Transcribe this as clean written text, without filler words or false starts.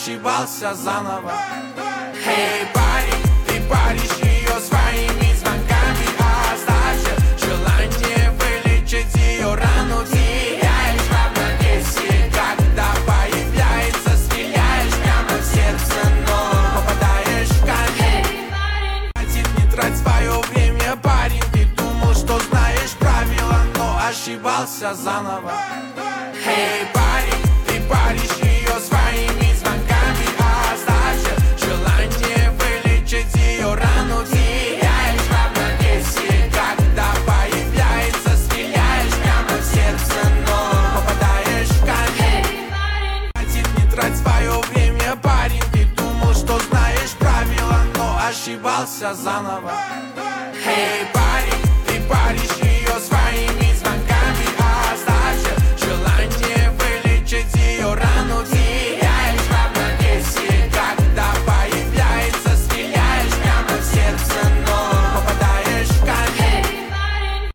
ошибался заново. Эй, парень, ты паришь ее своими звонками, а оставь желание вылечить ее рану. Теряешь равновесие, когда появляется, стреляешь прямо в сердце, но попадаешь в камень. Не трать свое время, парень, ты думал, что знаешь правила, но ошибался заново. Эй, парень, ты паришь ее своими звонками, а оставь желание вылечить ее рану. Теряешь равновесие, когда появляется, стреляешь прямо в сердце, но попадаешь в камень. Не трать свое время, парень, ты думал, что знаешь правила, но ошибался заново.